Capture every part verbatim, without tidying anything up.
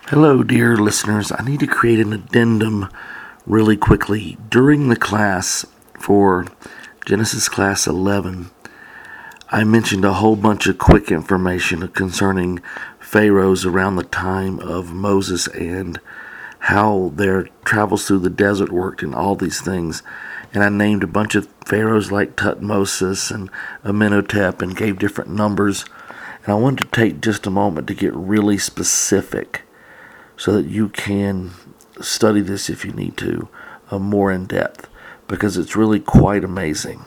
Hello, dear listeners. I need to create an addendum really quickly. During the class for Genesis class eleven, I mentioned a whole bunch of quick information concerning pharaohs around the time of Moses and how their travels through the desert worked and all these things. And I named a bunch of pharaohs like Tutmosis and Amenhotep and gave different numbers. And I wanted to take just a moment to get really specific so that you can study this if you need to, uh, more in depth, because it's really quite amazing.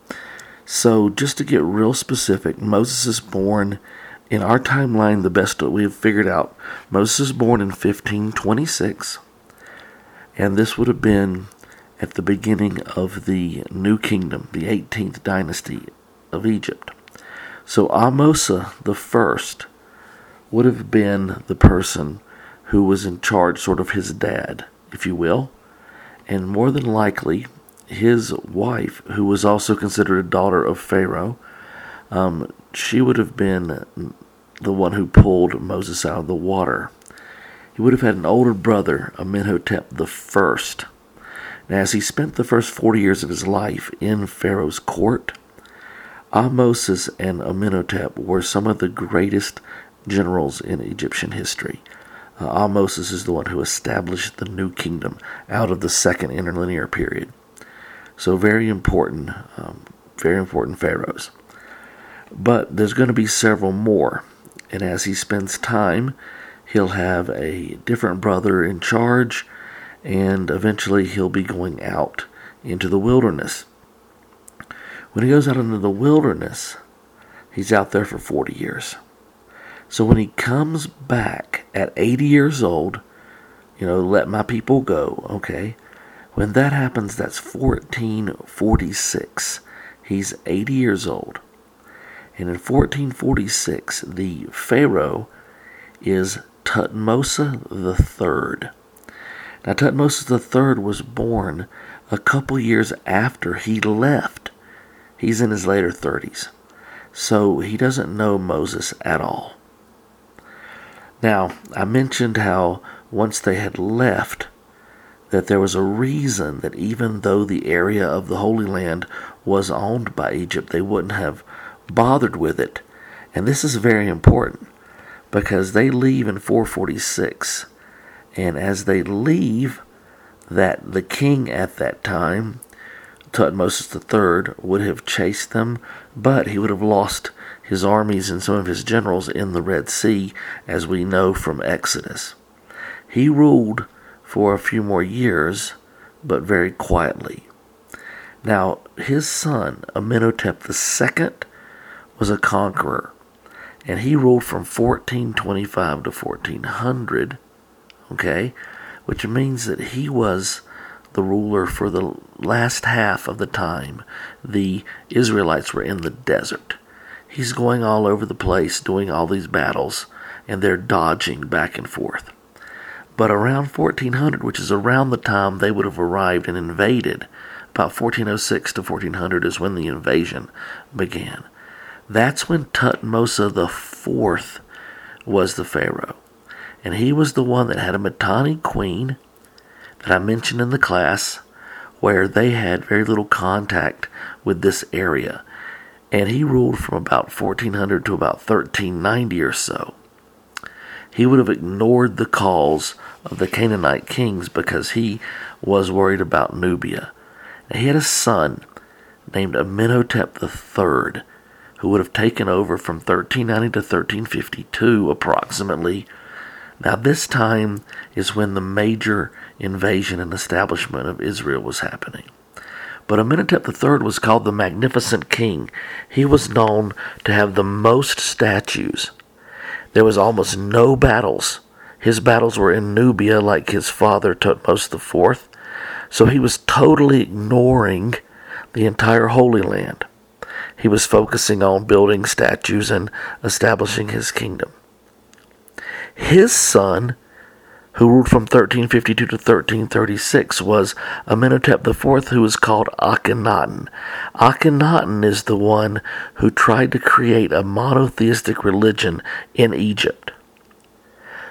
So just to get real specific, Moses is born, in our timeline, the best that we have figured out, Moses is born in fifteen twenty-six, and this would have been at the beginning of the New Kingdom, the eighteenth dynasty of Egypt. So Ahmose the first would have been the person who was in charge, sort of his dad, if you will. And more than likely, his wife, who was also considered a daughter of Pharaoh, um, she would have been the one who pulled Moses out of the water. He would have had an older brother, Amenhotep the first. Now, as he spent the first forty years of his life in Pharaoh's court, Ahmose and Amenhotep were some of the greatest generals in Egyptian history. Uh, Ahmose is the one who established the New Kingdom out of the second interlinear period. So very important, um, very important pharaohs. But there's going to be several more. And as he spends time, he'll have a different brother in charge, and eventually he'll be going out into the wilderness. When he goes out into the wilderness, he's out there for forty years. So when he comes back at eighty years old, you know, let my people go, okay? When that happens, that's fourteen forty-six. He's eighty years old. And in fourteen forty-six, the Pharaoh is Tutmosis the third. Now, Tutmosis the third was born a couple years after he left. He's in his later thirties. So he doesn't know Moses at all. Now, I mentioned how once they had left, that there was a reason that even though the area of the Holy Land was owned by Egypt, they wouldn't have bothered with it. And this is very important, because they leave in four forty-six. And as they leave, that the king at that time, Tutmosis the third, would have chased them, but he would have lost his armies and some of his generals in the Red Sea, as we know from Exodus. He ruled for a few more years, but very quietly. Now, his son, Amenhotep the second, was a conqueror, and he ruled from fourteen twenty-five to fourteen hundred, okay, which means that he was the ruler for the last half of the time the Israelites were in the desert. He's going all over the place doing all these battles, and they're dodging back and forth. But around fourteen hundred, which is around the time they would have arrived and invaded, about fourteen oh six to fourteen hundred is when the invasion began. That's when Tutmosis the fourth was the pharaoh. And he was the one that had a Mitanni queen that I mentioned in the class, where they had very little contact with this area. And he ruled from about fourteen hundred to about thirteen ninety or so. He would have ignored the calls of the Canaanite kings because he was worried about Nubia. And he had a son named Amenhotep the third, who would have taken over from thirteen ninety to thirteen fifty-two approximately. Now this time is when the major invasion and establishment of Israel was happening. But Amenhotep the third was called the Magnificent King. He was known to have the most statues. There was almost no battles. His battles were in Nubia, like his father Tutmosis the fourth. So he was totally ignoring the entire Holy Land. He was focusing on building statues and establishing his kingdom. His son, who ruled from thirteen fifty-two to thirteen thirty-six, was Amenhotep the fourth, who was called Akhenaten. Akhenaten is the one who tried to create a monotheistic religion in Egypt.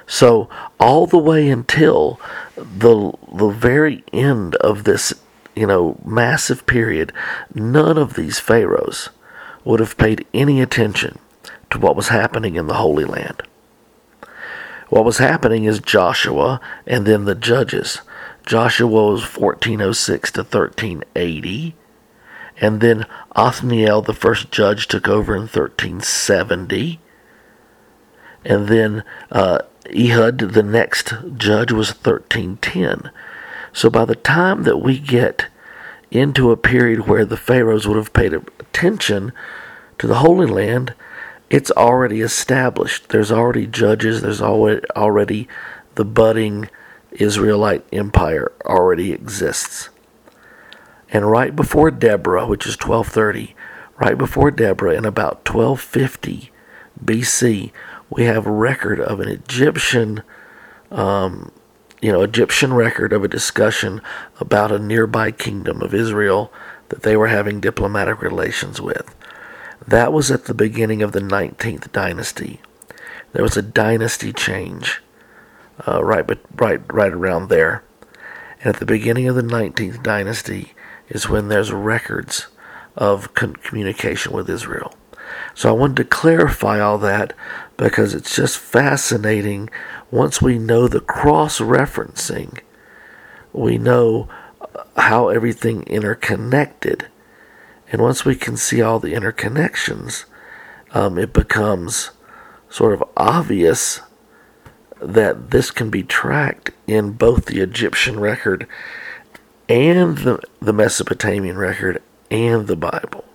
So all the way until the the very end of this, you know, massive period, none of these pharaohs would have paid any attention to what was happening in the Holy Land. What was happening is Joshua and then the judges. Joshua was fourteen oh six to thirteen eighty, and then Othniel, the first judge, took over in thirteen seventy, and then uh, Ehud, the next judge, was thirteen ten. So by the time that we get into a period where the pharaohs would have paid attention to the Holy Land, it's already established. There's already judges. There's already, already the budding Israelite empire already exists. And right before Deborah, which is twelve thirty, right before Deborah, in about twelve fifty B C, we have a record of an Egyptian, um, you know, Egyptian record of a discussion about a nearby kingdom of Israel that they were having diplomatic relations with. That was at the beginning of the nineteenth dynasty. There was a dynasty change uh, right, but right, right around there. And at the beginning of the nineteenth dynasty is when there's records of con- communication with Israel. So I wanted to clarify all that because it's just fascinating. Once we know the cross-referencing, we know how everything interconnected. And once we can see all the interconnections, um, it becomes sort of obvious that this can be tracked in both the Egyptian record and the, the Mesopotamian record and the Bible.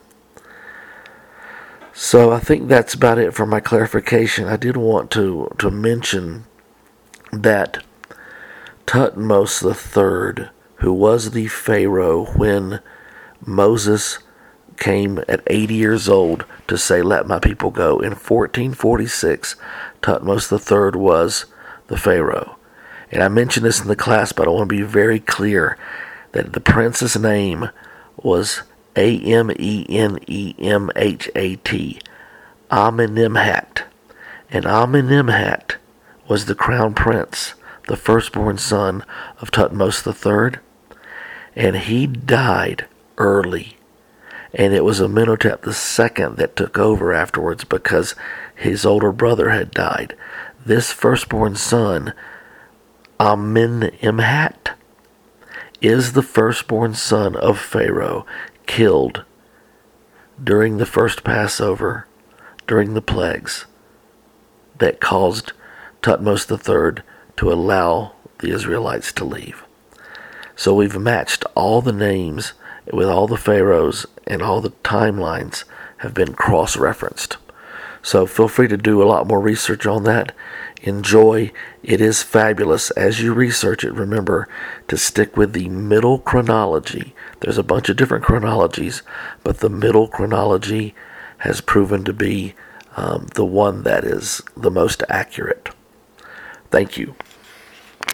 So I think that's about it for my clarification. I did want to, to mention that Thutmose the third, who was the Pharaoh when Moses came at eighty years old to say, "Let my people go," in fourteen forty-six, Thutmose the third was the Pharaoh. And I mentioned this in the class, but I want to be very clear that the prince's name was A M E N E M H A T, Amenemhat. And Amenemhat was the crown prince, the firstborn son of Thutmose the third, and he died early. And it was Amenhotep the second that took over afterwards because his older brother had died. This firstborn son, Amenemhat, is the firstborn son of Pharaoh, killed during the first Passover, during the plagues that caused Thutmose the third to allow the Israelites to leave. So we've matched all the names with all the pharaohs, and all the timelines have been cross-referenced. So feel free to do a lot more research on that. Enjoy. It is fabulous. As you research it, remember to stick with the middle chronology. There's a bunch of different chronologies, but the middle chronology has proven to be um, the one that is the most accurate. Thank you.